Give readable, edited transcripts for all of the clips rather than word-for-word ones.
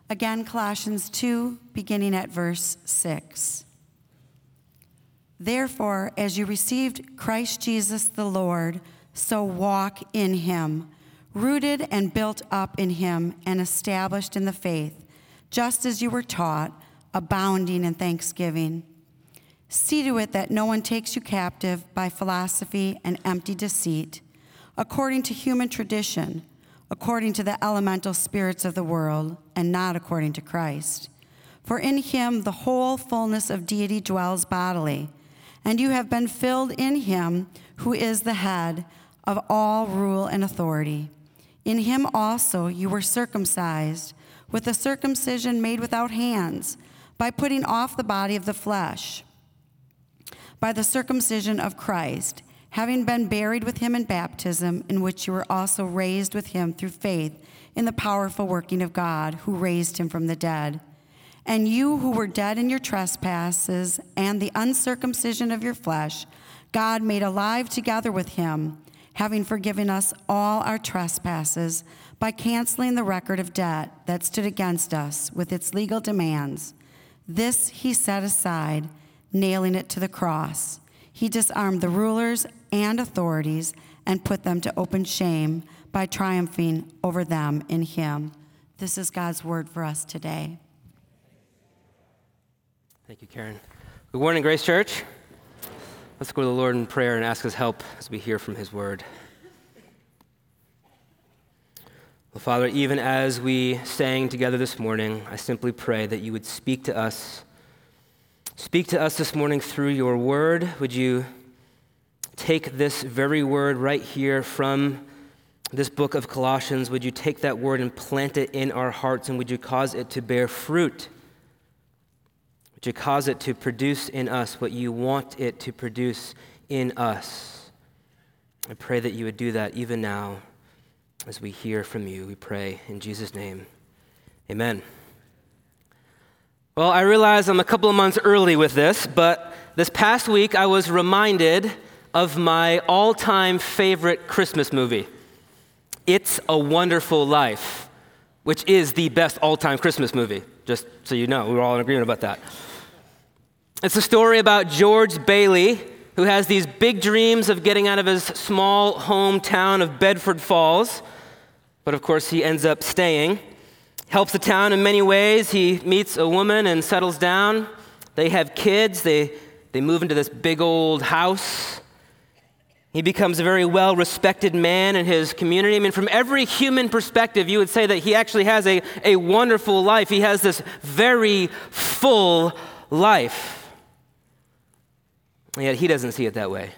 Again, Colossians 2, beginning at verse 6. Therefore, as you received Christ Jesus the Lord, so walk in him, rooted and built up in him and established in the faith, just as you were taught, abounding in thanksgiving. See to it that no one takes you captive by philosophy and empty deceit, according to human tradition, according to the elemental spirits of the world, and not according to Christ. For in him the whole fullness of deity dwells bodily, and you have been filled in him who is the head of all rule and authority. In him also you were circumcised, with a circumcision made without hands, by putting off the body of the flesh, by the circumcision of Christ, having been buried with him in baptism, in which you were also raised with him through faith in the powerful working of God, who raised him from the dead. And you who were dead in your trespasses and the uncircumcision of your flesh, God made alive together with him, having forgiven us all our trespasses by canceling the record of debt that stood against us with its legal demands. This he set aside, nailing it to the cross. He disarmed the rulers and authorities and put them to open shame by triumphing over them in him. This is God's word for us today. Thank you, Karen. Good morning, Grace Church. Let's go to the Lord in prayer and ask his help as we hear from his word. Well, Father, even as we sang together this morning, I simply pray that you would speak to us. Speak to us this morning through your word. Would you take this very word right here from this book of Colossians? Would you take that word and plant it in our hearts, and would you cause it to bear fruit? Would you cause it to produce in us what you want it to produce in us? I pray that you would do that even now as we hear from you. We pray in Jesus' name. Amen. Well, I realize I'm a couple of months early with this, but this past week I was reminded of my all-time favorite Christmas movie, It's a Wonderful Life, which is the best all-time Christmas movie, just so you know. We're all in agreement about that. It's a story about George Bailey, who has these big dreams of getting out of his small hometown of Bedford Falls, but of course he ends up staying. Helps the town in many ways. He meets a woman and settles down. They have kids. They move into this big old house. He becomes a very well-respected man in his community. I mean, from every human perspective, you would say that he actually has a wonderful life. He has this very full life. And yet he doesn't see it that way.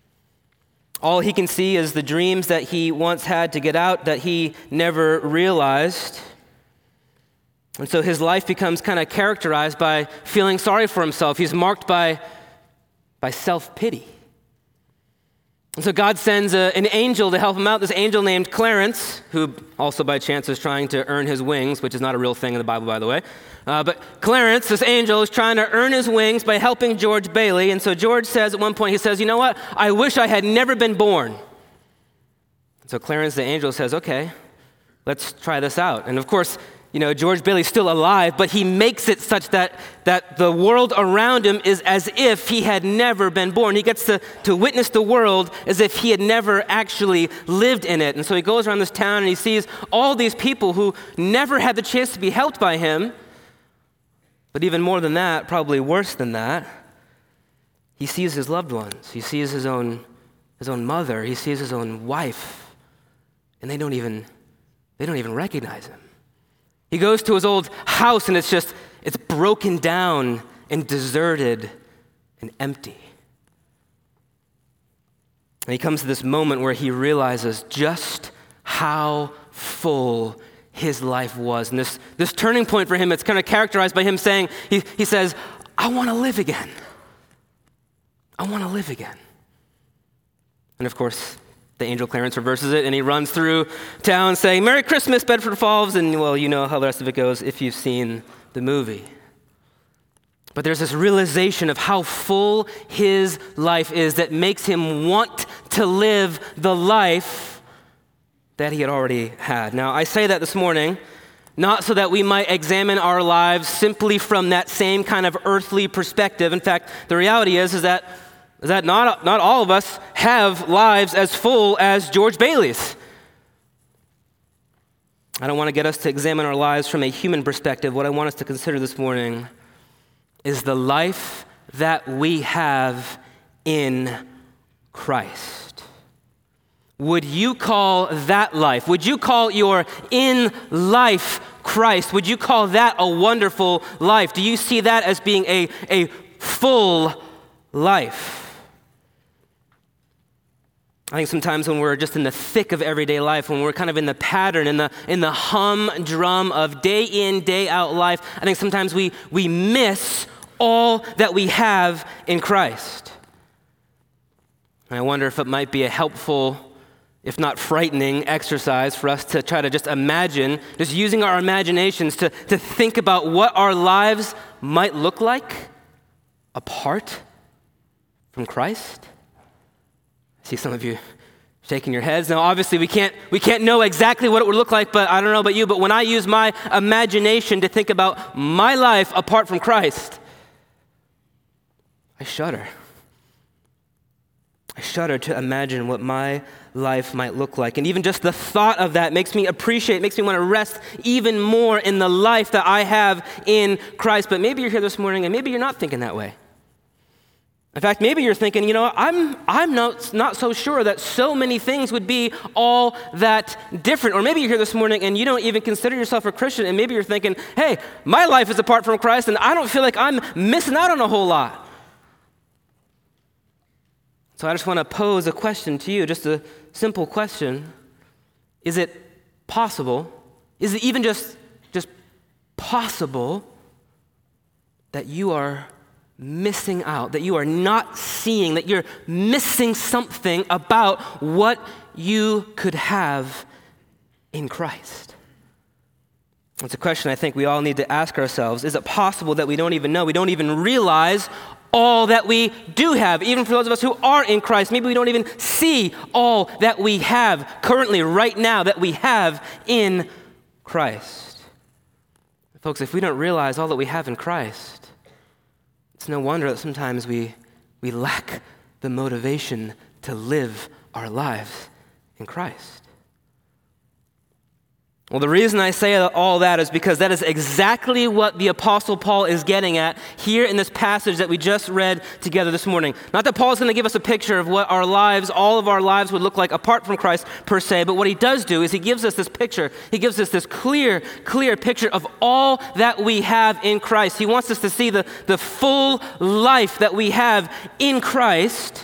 All he can see is the dreams that he once had to get out that he never realized. And so his life becomes kind of characterized by feeling sorry for himself. He's marked by self-pity. And so God sends an angel to help him out, this angel named Clarence, who also by chance is trying to earn his wings, which is not a real thing in the Bible, by the way. But Clarence, this angel, is trying to earn his wings by helping George Bailey. And so George says at one point, he says, you know what? I wish I had never been born. So Clarence, the angel, says, okay, let's try this out. And of course, you know, George Bailey's still alive, but he makes it such that the world around him is as if he had never been born. He gets to witness the world as if he had never actually lived in it. And so he goes around this town and he sees all these people who never had the chance to be helped by him. But even more than that, probably worse than that, he sees his loved ones. He sees his own mother. He sees his own wife. And they don't even recognize him. He goes to his old house and it's broken down and deserted and empty. And he comes to this moment where he realizes just how full his life was. And this turning point for him, it's kind of characterized by him saying, he says, I want to live again. I want to live again. And of course, the angel Clarence reverses it, and he runs through town saying, Merry Christmas, Bedford Falls, and well, you know how the rest of it goes if you've seen the movie. But there's this realization of how full his life is that makes him want to live the life that he had already had. Now, I say that this morning not so that we might examine our lives simply from that same kind of earthly perspective. In fact, the reality is that not all of us have lives as full as George Bailey's. I don't want to get us to examine our lives from a human perspective. What I want us to consider this morning is the life that we have in Christ. Would you call that life? Would you call your in life Christ? Would you call that a wonderful life? Do you see that as being a full life? I think sometimes when we're just in the thick of everyday life, when we're kind of in the pattern, in the humdrum of day in, day out life, I think sometimes we miss all that we have in Christ. And I wonder if it might be a helpful, if not frightening, exercise for us to try to just imagine, just using our imaginations to think about what our lives might look like apart from Christ. I see some of you shaking your heads. Now, obviously, we can't know exactly what it would look like, but I don't know about you, but when I use my imagination to think about my life apart from Christ, I shudder. I shudder to imagine what my life might look like. And even just the thought of that makes me want to rest even more in the life that I have in Christ. But maybe you're here this morning and maybe you're not thinking that way. In fact, maybe you're thinking, I'm not so sure that so many things would be all that different. Or maybe you're here this morning and you don't even consider yourself a Christian, and maybe you're thinking, hey, my life is apart from Christ and I don't feel like I'm missing out on a whole lot. So I just want to pose a question to you, just a simple question. Is it possible, is it even just possible that you are missing out, that you are not seeing, that you're missing something about what you could have in Christ? It's a question I think we all need to ask ourselves. Is it possible that we don't even know, we don't even realize all that we do have, even for those of us who are in Christ? Maybe we don't even see all that we have currently, right now, that we have in Christ. Folks, if we don't realize all that we have in Christ, it's no wonder that sometimes we lack the motivation to live our lives in Christ. Well, the reason I say all that is because that is exactly what the Apostle Paul is getting at here in this passage that we just read together this morning. Not that Paul is going to give us a picture of what our lives, all of our lives would look like apart from Christ per se, but what he does do is he gives us this picture. He gives us this clear picture of all that we have in Christ. He wants us to see the full life that we have in Christ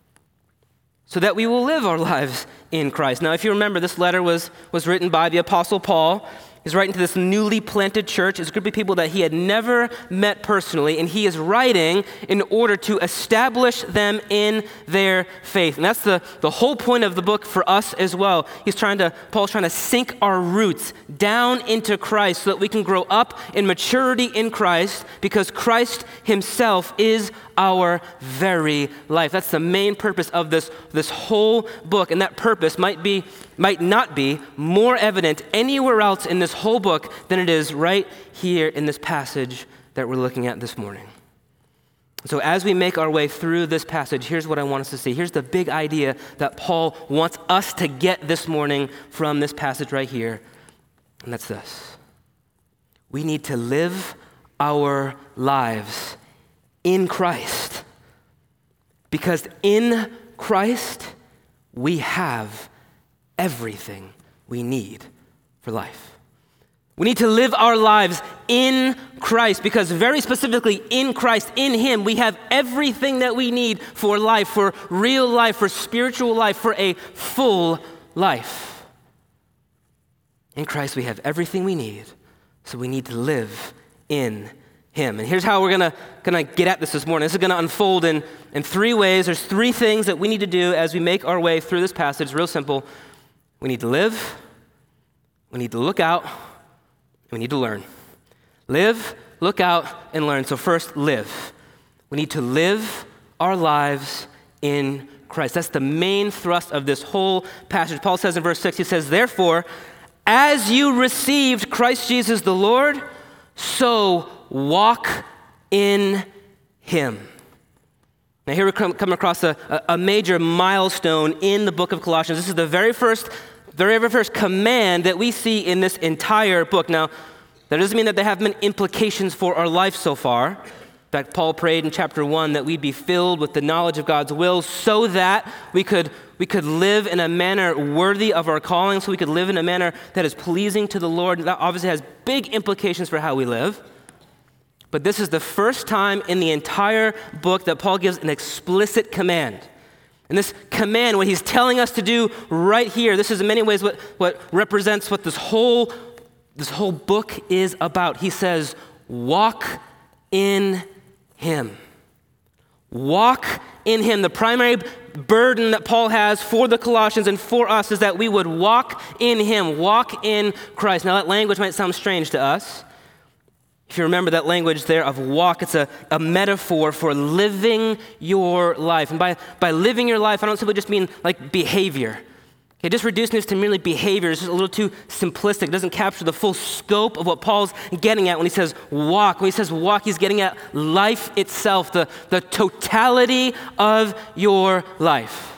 so that we will live our lives in Christ. Now, if you remember, this letter was written by the Apostle Paul. He's writing to this newly planted church. It's a group of people that he had never met personally, and he is writing in order to establish them in their faith. And that's the whole point of the book for us as well. Paul's trying to sink our roots down into Christ so that we can grow up in maturity in Christ, because Christ himself is our very life. That's the main purpose of this whole book, and that purpose might not be more evident anywhere else in this whole book than it is right here in this passage that we're looking at this morning. So as we make our way through this passage, here's what I want us to see. Here's the big idea that Paul wants us to get this morning from this passage right here, and that's this. We need to live our lives in Christ, because in Christ we have everything we need for life. We need to live our lives in Christ, because very specifically in Christ, in him, we have everything that we need for life, for real life, for spiritual life, for a full life. In Christ we have everything we need, so we need to live in him. And here's how we're gonna get at this morning. This is gonna unfold in three ways. There's three things that we need to do as we make our way through this passage. It's real simple. We need to live, we need to look out, and we need to learn. Live, look out, and learn. So first, live. We need to live our lives in Christ. That's the main thrust of this whole passage. Paul says in verse 6, he says, "Therefore, as you received Christ Jesus the Lord, so walk in him. Now here we come across a major milestone in the book of Colossians. This is the very first command that we see in this entire book. Now, that doesn't mean that there haven't been implications for our life so far. In fact, Paul prayed in chapter 1 that we'd be filled with the knowledge of God's will so that we could live in a manner worthy of our calling, so we could live in a manner that is pleasing to the Lord. That obviously has big implications for how we live. But this is the first time in the entire book that Paul gives an explicit command. And this command, what he's telling us to do right here, this is in many ways what represents what this whole book is about. He says, walk in him. Walk in him. The primary burden that Paul has for the Colossians and for us is that we would walk in him, walk in Christ. Now that language might sound strange to us. If you remember that language there of walk, it's a metaphor for living your life. And by living your life, I don't simply just mean like behavior. Okay, just reducing this to merely behavior is just a little too simplistic. It doesn't capture the full scope of what Paul's getting at when he says walk. When he says walk, he's getting at life itself, the totality of your life.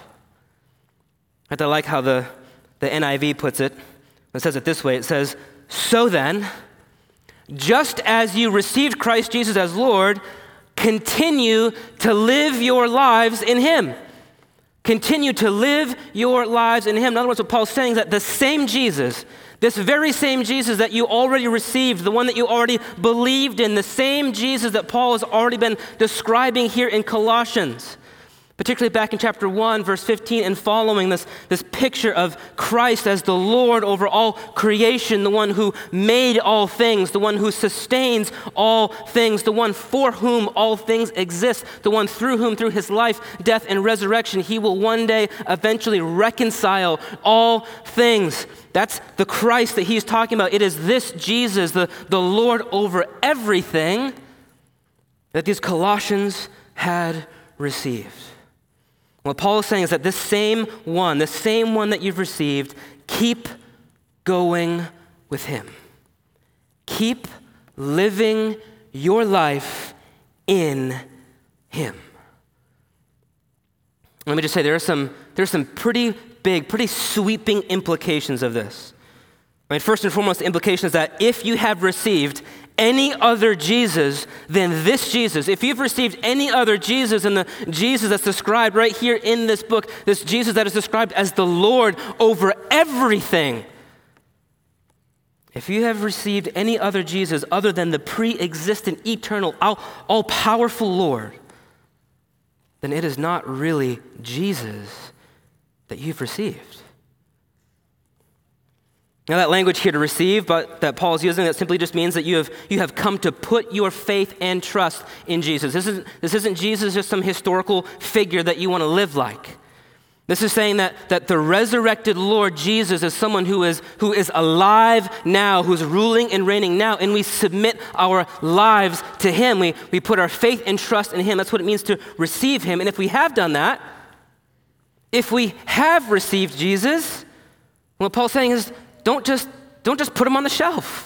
I like how the NIV puts it. It says it this way. It says, so then, just as you received Christ Jesus as Lord, continue to live your lives in him. Continue to live your lives in him. In other words, what Paul's saying is that the same Jesus, this very same Jesus that you already received, the one that you already believed in, the same Jesus that Paul has already been describing here in Colossians, particularly back in chapter 1, verse 15 and following, this picture of Christ as the Lord over all creation, the one who made all things, the one who sustains all things, the one for whom all things exist, the one through whom, through his life, death, and resurrection, he will one day eventually reconcile all things. That's the Christ that he's talking about. It is this Jesus, the Lord over everything, that these Colossians had received. What Paul is saying is that this same one that you've received, keep going with him. Keep living your life in him. Let me just say, there's some pretty big, pretty sweeping implications of this. I mean, first and foremost, the implication is that if you have received any other Jesus than this Jesus, if you've received any other Jesus than the Jesus that's described right here in this book, this Jesus that is described as the Lord over everything, if you have received any other Jesus other than the pre-existent, eternal, all-powerful Lord, then it is not really Jesus that you've received. Now that language here, to receive, but that Paul's using, that simply just means that you have come to put your faith and trust in Jesus. This isn't Jesus just some historical figure that you want to live like. This is saying that the resurrected Lord Jesus is someone who is alive now, who's ruling and reigning now, and we submit our lives to him. We put our faith and trust in him. That's what it means to receive him. And if we have done that, if we have received Jesus, what Paul's saying is, don't just put him on the shelf.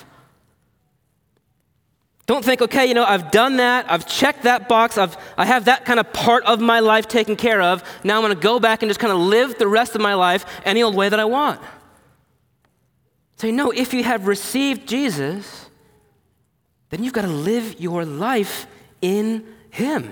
Don't think, okay, I've done that, I've checked that box, I have that kind of part of my life taken care of. Now I'm going to go back and just kind of live the rest of my life any old way that I want. Say, no, if you have received Jesus, then you've got to live your life in him.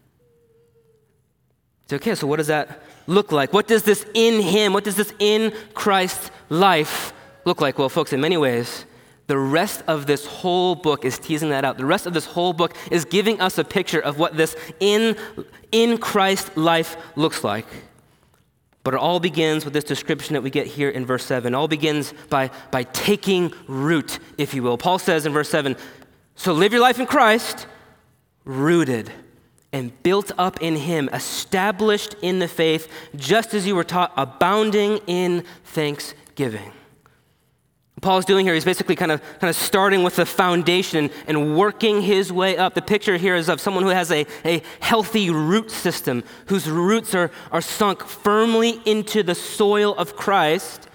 It's okay, so what does that look like? What does this in him, what does this in Christ life look like? Well, folks, in many ways, the rest of this whole book is teasing that out. The rest of this whole book is giving us a picture of what this in Christ life looks like. But it all begins with this description that we get here in verse 7. It all begins by taking root, if you will. Paul says in verse 7, so live your life in Christ, rooted and built up in him, established in the faith, just as you were taught, abounding in thanksgiving. What Paul's doing here, he's basically kind of starting with the foundation and working his way up. The picture here is of someone who has a healthy root system, whose roots are sunk firmly into the soil of Christ,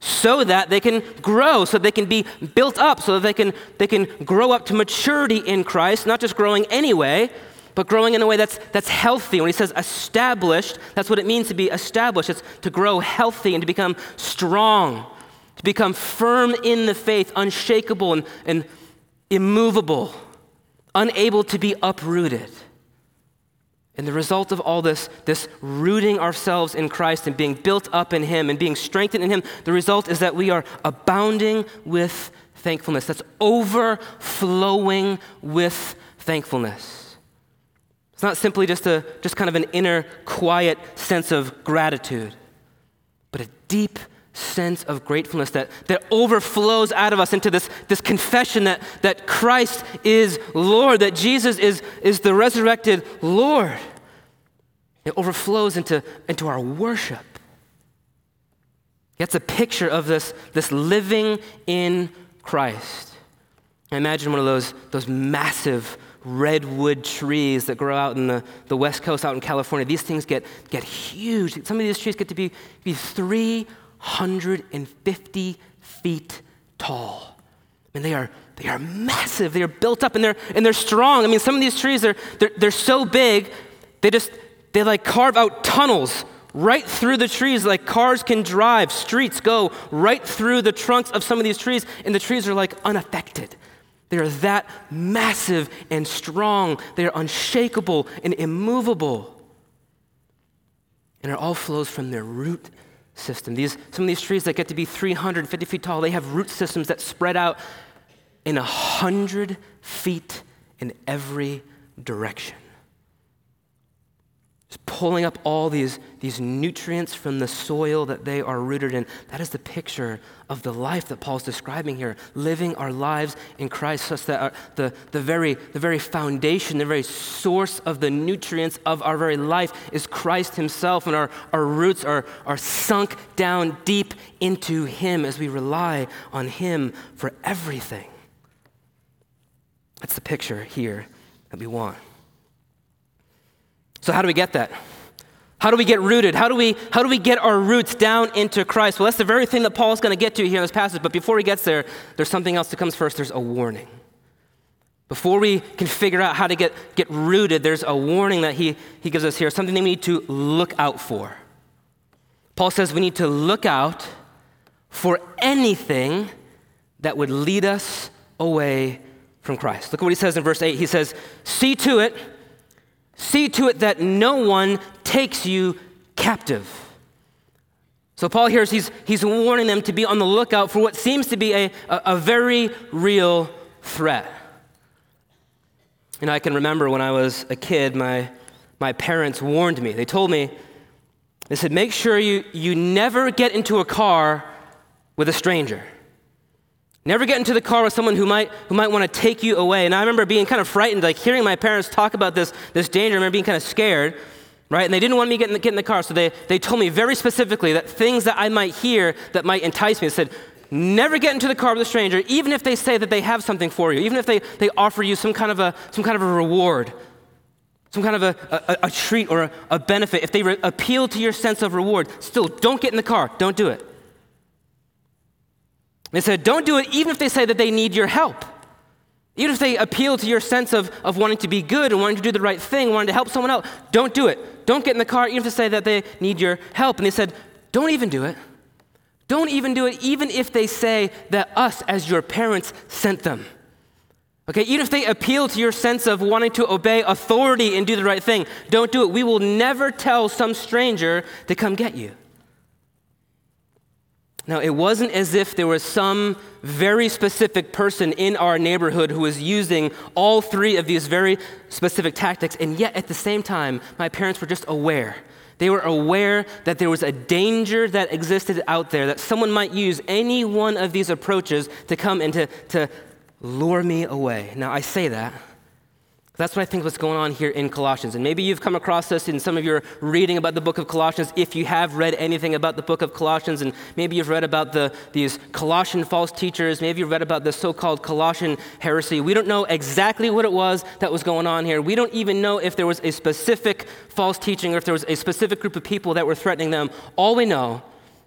so that they can grow, so they can be built up, so that they can grow up to maturity in Christ, not just growing anyway, but growing in a way that's healthy. When he says established, that's what it means to be established. It's to grow healthy and to become strong, to become firm in the faith, unshakable and immovable, unable to be uprooted. And the result of all this rooting ourselves in Christ and being built up in him and being strengthened in him, the result is that we are abounding with thankfulness. That's overflowing with thankfulness. It's not simply just kind of an inner quiet sense of gratitude, but a deep sense of gratefulness that overflows out of us into this confession that Christ is Lord, that Jesus is the resurrected Lord. It overflows into our worship. It's a picture of this living in Christ. I imagine one of those massive redwood trees that grow out in the West Coast, out in California. These things get huge. Some of these trees get to be 350 feet tall. I mean, they are massive. They are built up and they're strong. I mean, some of these trees they're so big, they like carve out tunnels right through the trees, like cars can drive. Streets go right through the trunks of some of these trees, and the trees are like unaffected. They are that massive and strong. They are unshakable and immovable. And it all flows from their root system. Some of these trees that get to be 350 feet tall, they have root systems that spread out in 100 feet in every direction. Just pulling up all these nutrients from the soil that they are rooted in. That is the picture of the life that Paul's describing here, living our lives in Christ such that the very foundation, the very source of the nutrients of our very life is Christ himself, and our roots are sunk down deep into him as we rely on him for everything. That's the picture here that we want. So how do we get that? How do we get rooted? How do we get our roots down into Christ? Well, that's the very thing that Paul's going to get to here in this passage. But before he gets there, there's something else that comes first. There's a warning. Before we can figure out how to get rooted, there's a warning that he gives us here, something that we need to look out for. Paul says we need to look out for anything that would lead us away from Christ. Look at what he says in verse 8. He says, See to it that no one takes you captive. So Paul here, he's warning them to be on the lookout for what seems to be a very real threat. And I can remember when I was a kid, my parents warned me. They told me, they said, make sure you never get into a car with a stranger. Never get into the car with someone who might want to take you away. And I remember being kind of frightened, like hearing my parents talk about this danger. I remember being kind of scared, right? And they didn't want me to get in the car, so they told me very specifically that things that I might hear that might entice me. They said, never get into the car with a stranger, even if they say that they have something for you, even if they offer you some kind of a reward, some kind of a treat or a benefit. If they appeal to your sense of reward, still don't get in the car. Don't do it. They said, don't do it even if they say that they need your help. Even if they appeal to your sense of wanting to be good and wanting to do the right thing, wanting to help someone else, don't do it. Don't get in the car even if they say that they need your help. And they said, don't even do it. Don't even do it even if they say that us as your parents sent them. Okay, even if they appeal to your sense of wanting to obey authority and do the right thing, don't do it. We will never tell some stranger to come get you. Now, it wasn't as if there was some very specific person in our neighborhood who was using all three of these very specific tactics, and yet at the same time, my parents were just aware. They were aware that there was a danger that existed out there, that someone might use any one of these approaches to come and to lure me away. Now, I say that. That's what I think what's going on here in Colossians. And maybe you've come across this in some of your reading about the book of Colossians, if you have read anything about the book of Colossians, and maybe you've read about these Colossian false teachers, maybe you've read about the so-called Colossian heresy. We don't know exactly what it was that was going on here. We don't even know if there was a specific false teaching or if there was a specific group of people that were threatening them. All we know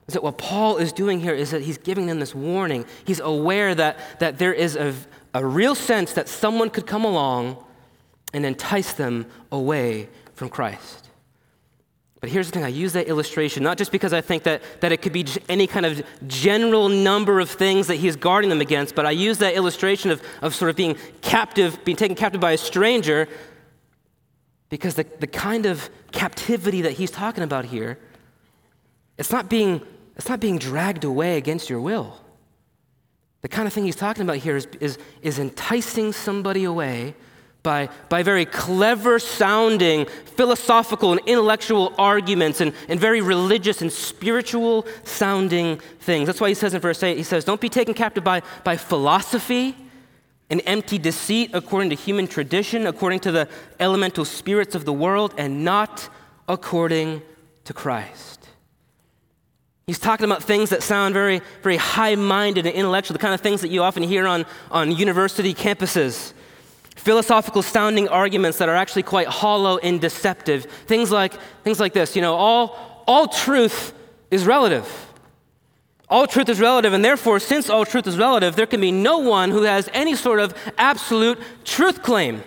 is that what Paul is doing here is that he's giving them this warning. He's aware that there is a real sense that someone could come along and entice them away from Christ. But here's the thing, I use that illustration not just because I think that it could be just any kind of general number of things that he's guarding them against, but I use that illustration of sort of being taken captive by a stranger, because the kind of captivity that he's talking about here, it's not being dragged away against your will. The kind of thing he's talking about here is enticing somebody away by very clever sounding philosophical and intellectual arguments and very religious and spiritual sounding things. That's why he says in verse 8, he says, don't be taken captive by philosophy and empty deceit according to human tradition, according to the elemental spirits of the world, and not according to Christ. He's talking about things that sound very, very high-minded and intellectual, the kind of things that you often hear on university campuses. Philosophical sounding arguments that are actually quite hollow and deceptive. Things like this, all truth is relative. All truth is relative, and therefore, since all truth is relative, there can be no one who has any sort of absolute truth claim.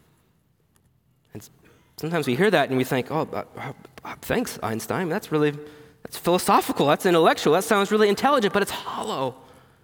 And sometimes we hear that and we think, thanks, Einstein. That's philosophical, that's intellectual, that sounds really intelligent, but it's hollow.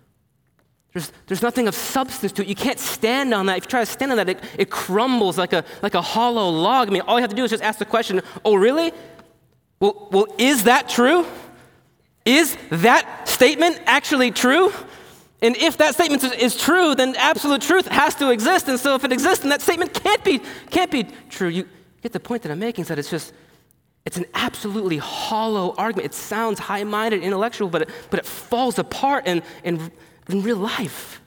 There's nothing of substance to it. You can't stand on that. If you try to stand on that, it crumbles like a hollow log. I mean, all you have to do is just ask the question, oh, really? Well, is that true? Is that statement actually true? And if that statement is true, then absolute truth has to exist. And so if it exists, then that statement can't be true. You get the point that I'm making, is that it's an absolutely hollow argument. It sounds high-minded, intellectual, but it falls apart in real life.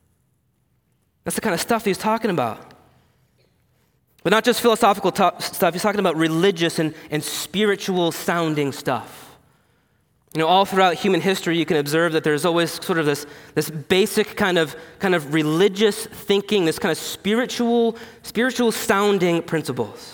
That's the kind of stuff he's talking about. But not just philosophical stuff, he's talking about religious and spiritual sounding stuff. All throughout human history, you can observe that there's always sort of this basic kind of religious thinking, this kind of spiritual sounding principles.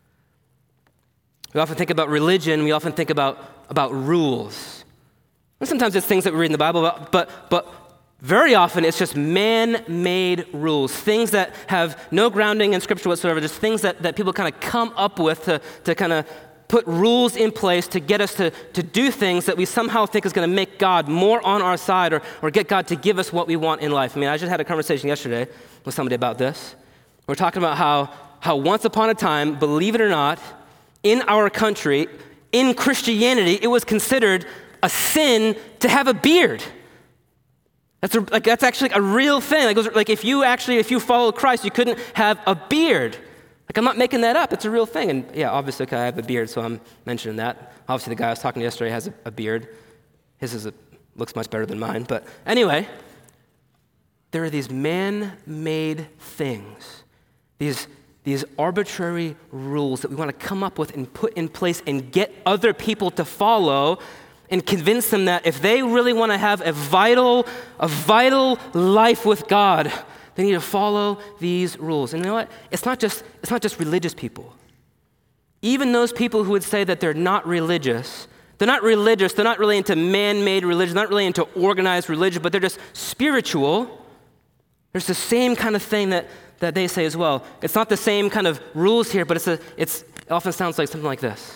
We often think about religion, we often think about rules. And sometimes it's things that we read in the Bible about, but very often it's just man-made rules, things that have no grounding in Scripture whatsoever, just things that people kind of come up with to kind of put rules in place to get us to do things that we somehow think is going to make God more on our side or get God to give us what we want in life. I mean, I just had a conversation yesterday with somebody about this. We're talking about how once upon a time, believe it or not, in our country, in Christianity, it was considered a sin to have a beard. That's actually a real thing. If you follow Christ, you couldn't have a beard. I'm not making that up. It's a real thing. And yeah, obviously, I have a beard, so I'm mentioning that. Obviously, the guy I was talking to yesterday has a beard. His looks much better than mine. But anyway, there are these man-made things, these arbitrary rules that we want to come up with and put in place and get other people to follow and convince them that if they really want to have a vital life with God, they need to follow these rules. And you know what? It's not just religious people. Even those people who would say that they're not religious, they're not really into man-made religion, not really into organized religion, but they're just spiritual. There's the same kind of thing that they say as well. It's not the same kind of rules here, but it often sounds like something like this.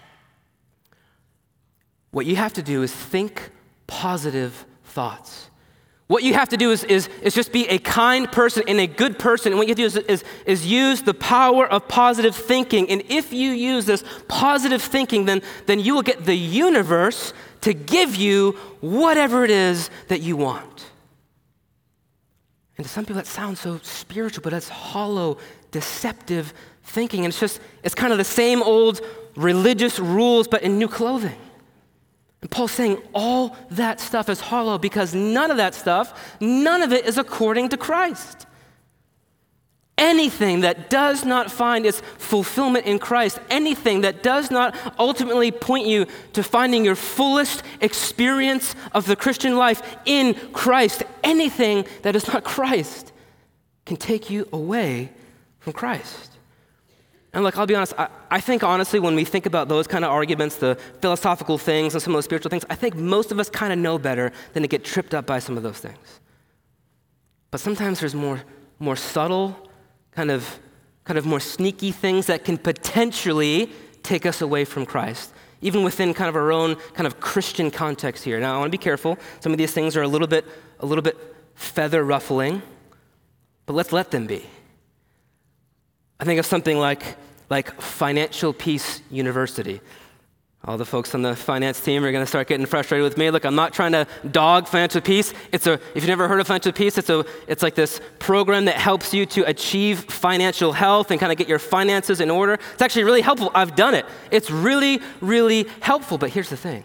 What you have to do is think positive thoughts. What you have to do is just be a kind person and a good person. And what you have to do is use the power of positive thinking. And if you use this positive thinking, then you will get the universe to give you whatever it is that you want. And to some people that sounds so spiritual, but that's hollow, deceptive thinking. And it's kind of the same old religious rules, but in new clothing. And Paul's saying all that stuff is hollow because none of it is according to Christ. Anything that does not find its fulfillment in Christ, anything that does not ultimately point you to finding your fullest experience of the Christian life in Christ, anything that is not Christ can take you away from Christ. And look, I'll be honest, I think honestly when we think about those kind of arguments, the philosophical things and some of those spiritual things, I think most of us kind of know better than to get tripped up by some of those things. But sometimes there's more subtle, kind of more sneaky things that can potentially take us away from Christ, even within kind of our own kind of Christian context here. Now, I want to be careful. Some of these things are a little bit feather ruffling, but let's let them be. I think of something like Financial Peace University. All the folks on the finance team are going to start getting frustrated with me. Look, I'm not trying to dog Financial Peace. If you've never heard of Financial Peace, it's like this program that helps you to achieve financial health and kind of get your finances in order. It's actually really helpful. I've done it. It's really, really helpful. But here's the thing.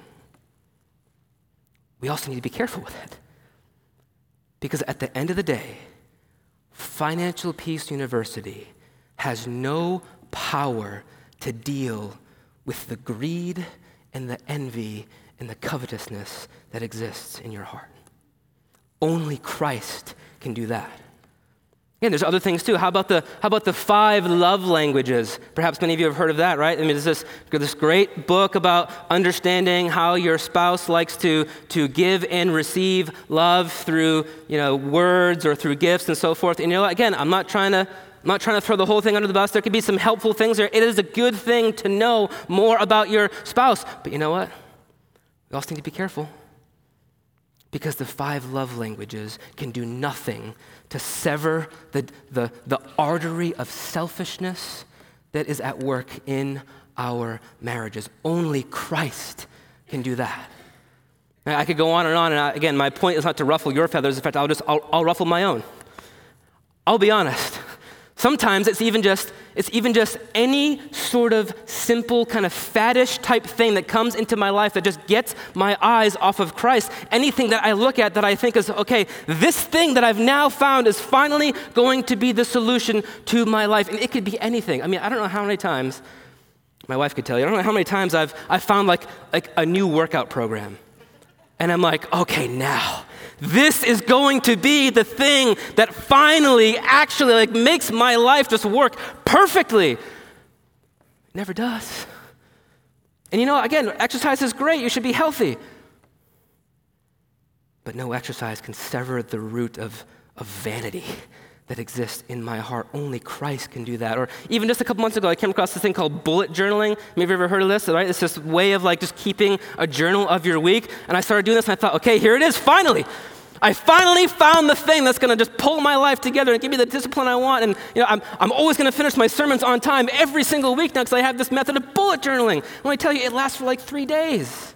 We also need to be careful with it. Because at the end of the day, Financial Peace University has no power to deal with the greed and the envy and the covetousness that exists in your heart. Only Christ can do that. And there's other things too. How about the 5 love languages? Perhaps many of you have heard of that, right? I mean, there's this great book about understanding how your spouse likes to give and receive love through, words or through gifts and so forth. And again, I'm not trying to throw the whole thing under the bus. There could be some helpful things there. It is a good thing to know more about your spouse. But you know what? We also need to be careful. Because the 5 love languages can do nothing to sever the artery of selfishness that is at work in our marriages. Only Christ can do that. Now, I could go on, and again, my point is not to ruffle your feathers. In fact, I'll ruffle my own. I'll be honest. Sometimes it's even just any sort of simple kind of faddish type thing that comes into my life that just gets my eyes off of Christ. Anything that I look at that I think is, okay, this thing that I've now found is finally going to be the solution to my life. And it could be anything. I mean, I don't know how many times, my wife could tell you, I don't know how many times I've found like a new workout program. And I'm like, okay, now, this is going to be the thing that finally actually makes my life just work perfectly. It never does. And again, exercise is great. You should be healthy. But no exercise can sever the root of vanity that exists in my heart. Only Christ can do that. Or even just a couple months ago, I came across this thing called bullet journaling. Maybe you've ever heard of this, right? It's this way of just keeping a journal of your week. And I started doing this and I thought, okay, here it is, finally. I finally found the thing that's going to just pull my life together and give me the discipline I want. And I'm always going to finish my sermons on time every single week now because I have this method of bullet journaling. When I tell you, it lasts for 3 days.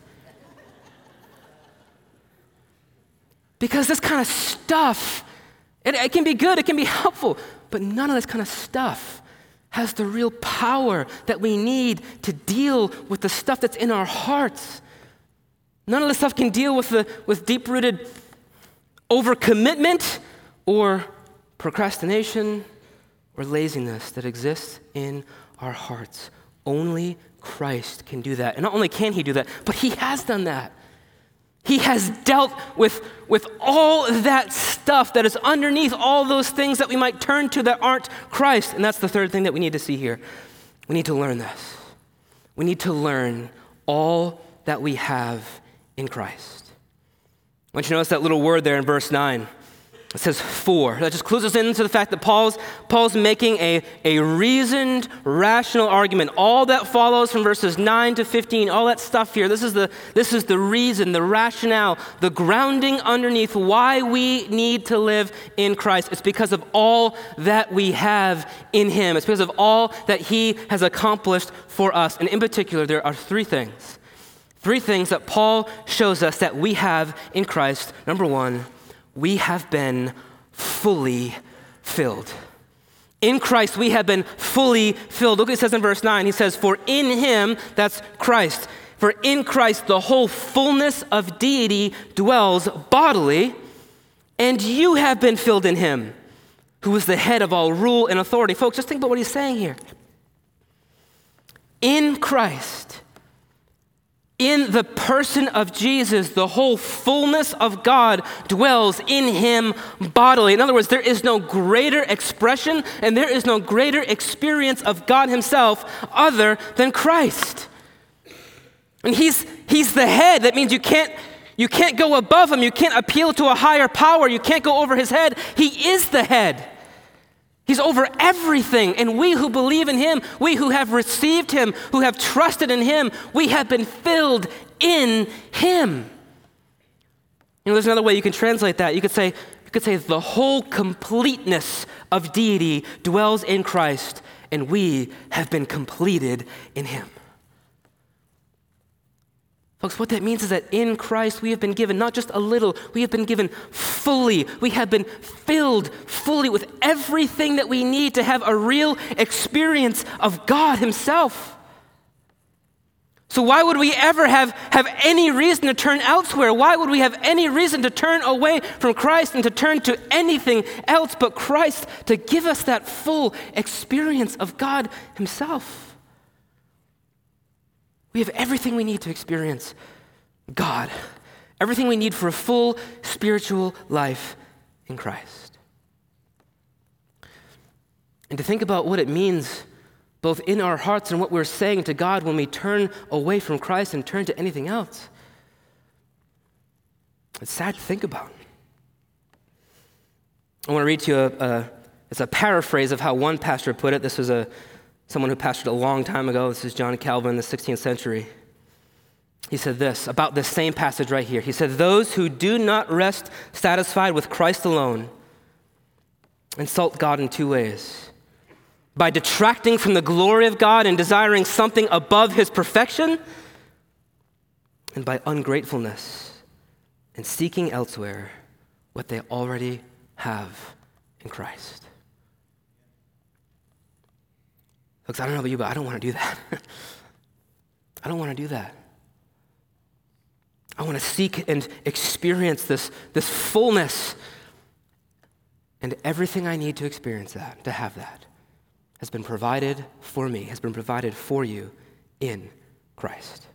Because this kind of stuff, it can be good, it can be helpful, but none of this kind of stuff has the real power that we need to deal with the stuff that's in our hearts. None of this stuff can deal with deep-rooted overcommitment or procrastination or laziness that exists in our hearts. Only Christ can do that. And not only can he do that, but he has done that. He has dealt with all that stuff that is underneath all those things that we might turn to that aren't Christ. And that's the third thing that we need to see here. We need to learn this. We need to learn all that we have in Christ. I want you to notice that little word there in verse 9. It says for. That just clues us into the fact that Paul's making a reasoned, rational argument. All that follows from verses 9 to 15, all that stuff here, this is the reason, the rationale, the grounding underneath why we need to live in Christ. It's because of all that we have in him. It's because of all that he has accomplished for us. And in particular, there are 3 things. 3 things that Paul shows us that we have in Christ. Number 1, we have been fully filled. In Christ, we have been fully filled. Look what it says in verse 9. He says, for in him, that's Christ, for in Christ the whole fullness of deity dwells bodily, and you have been filled in him, who is the head of all rule and authority. Folks, just think about what he's saying here. In Christ, In the person of Jesus, the whole fullness of God dwells in him bodily. In other words, there is no greater expression and there is no greater experience of God himself other than Christ. And he's the head. That means you can't go above him. You can't appeal to a higher power. You can't go over his head. He is the head. He's over everything. And we who believe in him, we who have received him, who have trusted in him, we have been filled in him. There's another way you can translate that. You could say the whole completeness of deity dwells in Christ, and we have been completed in him. Folks, what that means is that in Christ we have been given not just a little, we have been given fully. We have been filled fully with everything that we need to have a real experience of God himself. So why would we ever have any reason to turn elsewhere? Why would we have any reason to turn away from Christ and to turn to anything else but Christ to give us that full experience of God himself? We have everything we need to experience God, everything we need for a full spiritual life in Christ. And to think about what it means both in our hearts and what we're saying to God when we turn away from Christ and turn to anything else. It's sad to think about. I want to read to you it's a paraphrase of how one pastor put it. This was someone who pastored a long time ago. This is John Calvin in the 16th century. He said this about this same passage right here. He said, "Those who do not rest satisfied with Christ alone insult God in two ways. By detracting from the glory of God and desiring something above his perfection, and by ungratefulness and seeking elsewhere what they already have in Christ." Folks, I don't know about you, but I don't want to do that. I don't want to do that. I want to seek and experience this fullness. And everything I need to experience that, to have that, has been provided for me, has been provided for you in Christ.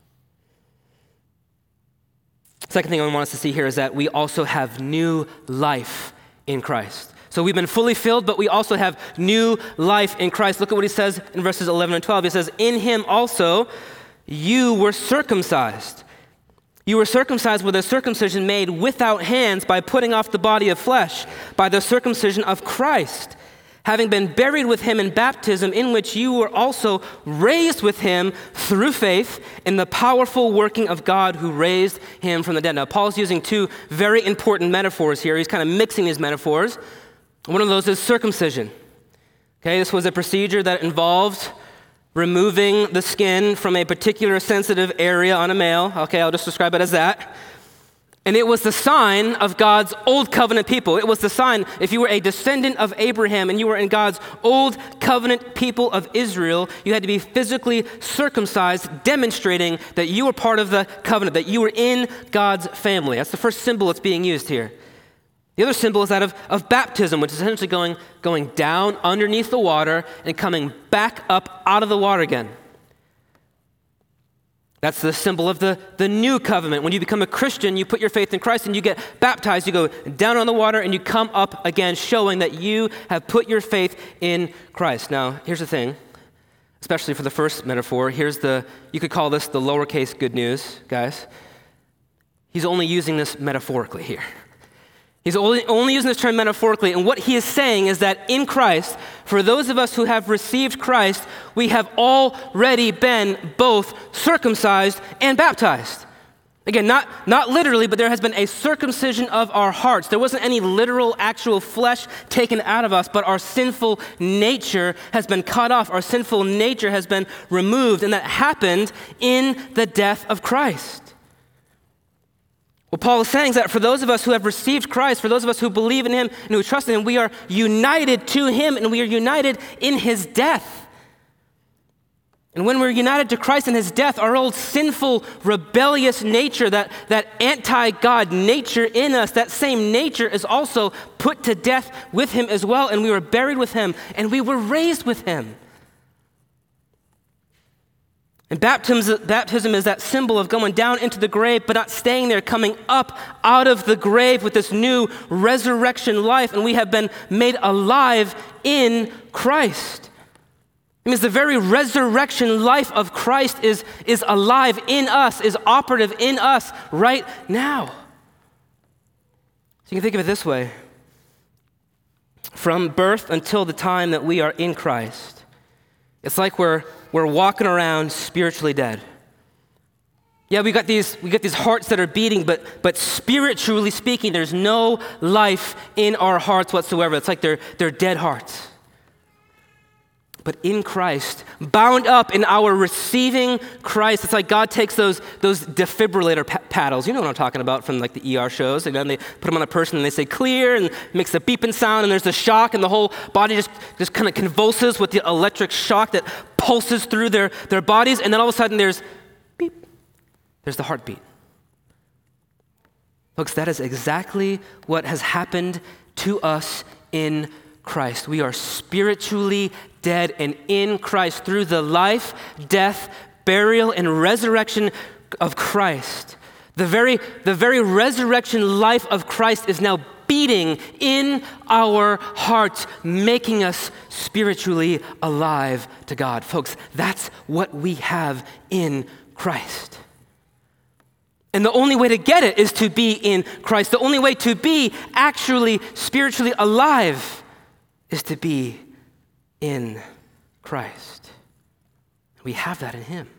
Second thing I want us to see here is that we also have new life in Christ. So we've been fully filled, but we also have new life in Christ. Look at what he says in verses 11 and 12. He says, "In him also you were circumcised. You were circumcised with a circumcision made without hands by putting off the body of flesh, by the circumcision of Christ, having been buried with him in baptism, in which you were also raised with him through faith in the powerful working of God who raised him from the dead." Now, Paul's using two very important metaphors here. He's kind of mixing these metaphors. One of those is circumcision. Okay, this was a procedure that involved removing the skin from a particular sensitive area on a male. Okay, I'll just describe it as that. And it was the sign of God's old covenant people. It was the sign, if you were a descendant of Abraham and you were in God's old covenant people of Israel, you had to be physically circumcised, demonstrating that you were part of the covenant, that you were in God's family. That's the first symbol that's being used here. The other symbol is that of baptism, which is essentially going down underneath the water and coming back up out of the water again. That's the symbol of the new covenant. When you become a Christian, you put your faith in Christ and you get baptized. You go down on the water and you come up again, showing that you have put your faith in Christ. Now, here's the thing, especially for the first metaphor. You could call this the lowercase good news, guys. He's only using this metaphorically here. He's only using this term metaphorically, and what he is saying is that in Christ, for those of us who have received Christ, we have already been both circumcised and baptized. Again, not literally, but there has been a circumcision of our hearts. There wasn't any literal, actual flesh taken out of us, but our sinful nature has been cut off. Our sinful nature has been removed, and that happened in the death of Christ. What Paul is saying is that for those of us who have received Christ, for those of us who believe in him and who trust in him, we are united to him and we are united in his death. And when we're united to Christ in his death, our old sinful, rebellious nature, that anti-God nature in us, that same nature is also put to death with him as well, and we were buried with him and we were raised with him. And baptism is that symbol of going down into the grave, but not staying there, coming up out of the grave with this new resurrection life, and we have been made alive in Christ. It means the very resurrection life of Christ is alive in us, is operative in us right now. So you can think of it this way. From birth until the time that we are in Christ, it's like we're walking around spiritually dead. Yeah, we got these hearts that are beating, but spiritually speaking, there's no life in our hearts whatsoever. It's like they're dead hearts. But in Christ, bound up in our receiving Christ, it's like God takes those defibrillator paddles. You know what I'm talking about from like the ER shows. And then they put them on a person and they say clear and makes a beeping sound and there's a shock and the whole body just kind of convulses with the electric shock that pulses through their bodies. And then all of a sudden there's beep. There's the heartbeat. Folks, that is exactly what has happened to us in Christ. We are spiritually dead, and in Christ, through the life, death, burial, and resurrection of Christ, the very resurrection life of Christ is now beating in our hearts, making us spiritually alive to God. Folks, that's what we have in Christ. And the only way to get it is to be in Christ. The only way to be actually spiritually alive is to be in Christ. We have that in him.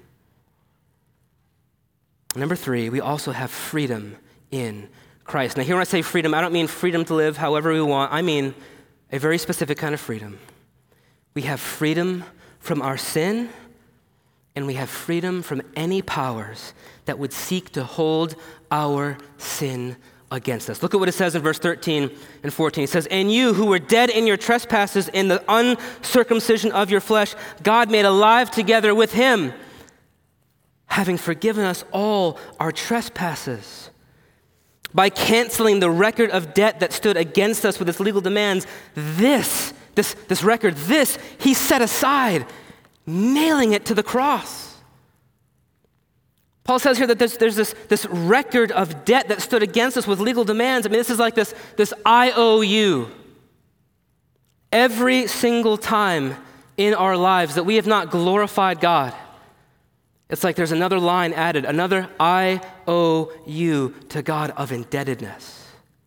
Number 3, we also have freedom in Christ. Now here when I say freedom, I don't mean freedom to live however we want. I mean a very specific kind of freedom. We have freedom from our sin, and we have freedom from any powers that would seek to hold our sin against us. Look at what it says in verse 13 and 14. It says, "And you who were dead in your trespasses in the uncircumcision of your flesh, God made alive together with him, having forgiven us all our trespasses. By canceling the record of debt that stood against us with its legal demands, this record, he set aside, nailing it to the cross." Paul says here that there's this record of debt that stood against us with legal demands. I mean, this is like this IOU. Every single time in our lives that we have not glorified God, it's like there's another line added, another IOU to God of indebtedness.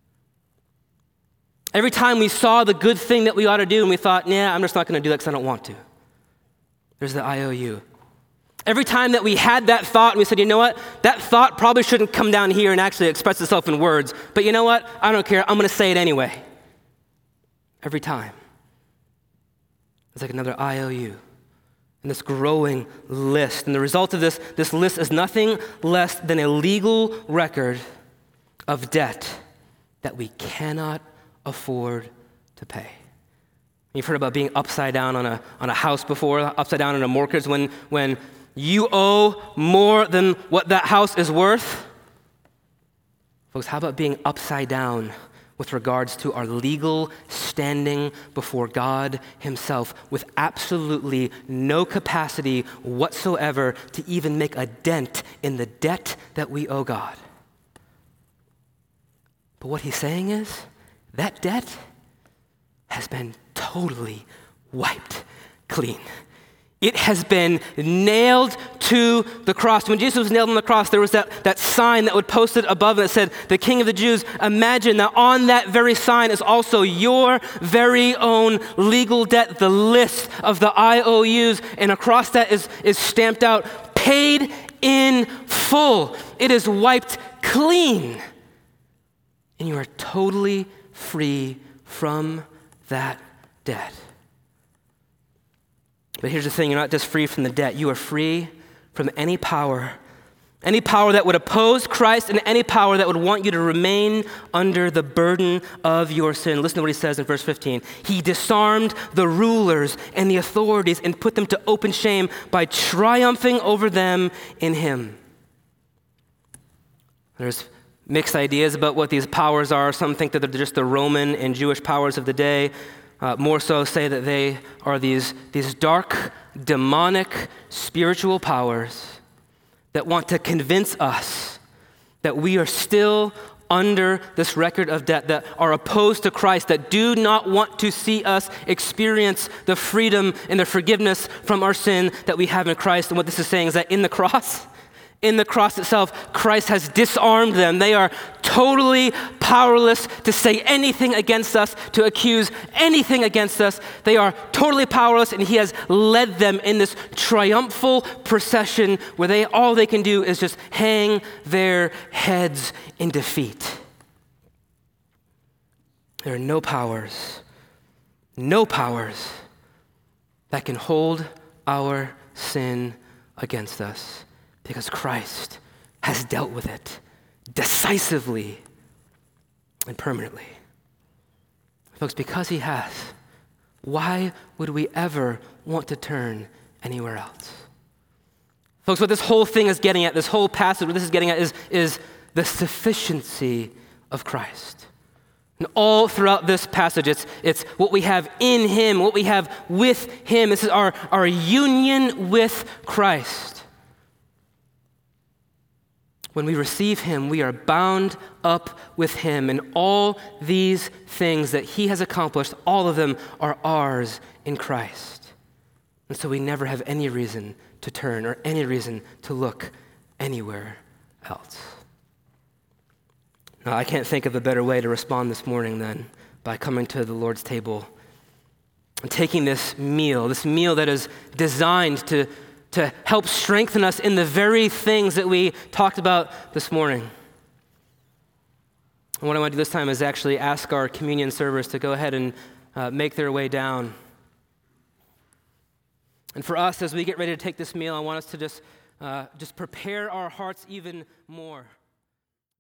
Every time we saw the good thing that we ought to do and we thought, I'm just not going to do that because I don't want to. There's the IOU. Every time that we had that thought and we said, you know what, that thought probably shouldn't come down here and actually express itself in words, but you know what, I don't care, I'm going to say it anyway. Every time. It's like another IOU. And this growing list. And the result of this list is nothing less than a legal record of debt that we cannot afford to pay. You've heard about being upside down on a house before, upside down on a mortgage when you owe more than what that house is worth. Folks, how about being upside down with regards to our legal standing before God himself with absolutely no capacity whatsoever to even make a dent in the debt that we owe God? But what he's saying is that debt has been totally wiped clean. It has been nailed to the cross. When Jesus was nailed on the cross, there was that sign that was posted above that said, "The King of the Jews." Imagine that on that very sign is also your very own legal debt, the list of the IOUs, and across that is stamped out, "Paid in full." It is wiped clean. And you are totally free from that debt. But here's the thing, you're not just free from the debt, you are free from any power that would oppose Christ and any power that would want you to remain under the burden of your sin. Listen to what he says in verse 15. "He disarmed the rulers and the authorities and put them to open shame by triumphing over them in him." There's mixed ideas about what these powers are. Some think that they're just the Roman and Jewish powers of the day. More so say that they are these dark demonic spiritual powers that want to convince us that we are still under this record of debt, that are opposed to Christ, that do not want to see us experience the freedom and the forgiveness from our sin that we have in Christ. And what this is saying is that in the cross itself, Christ has disarmed them. They are totally powerless to say anything against us, to accuse anything against us. They are totally powerless, and he has led them in this triumphal procession where all they can do is just hang their heads in defeat. There are no powers that can hold our sin against us, because Christ has dealt with it decisively and permanently. Folks, because he has, why would we ever want to turn anywhere else? Folks, what this whole thing is getting at, this whole passage, what this is getting at is the sufficiency of Christ. And all throughout this passage, it's what we have in him, what we have with him. This is our union with Christ. When we receive him, we are bound up with him, and all these things that he has accomplished, all of them are ours in Christ. And so we never have any reason to turn or any reason to look anywhere else. Now, I can't think of a better way to respond this morning than by coming to the Lord's table and taking this meal that is designed to help strengthen us in the very things that we talked about this morning. And what I want to do this time is actually ask our communion servers to go ahead and make their way down. And for us, as we get ready to take this meal, I want us to just prepare our hearts even more.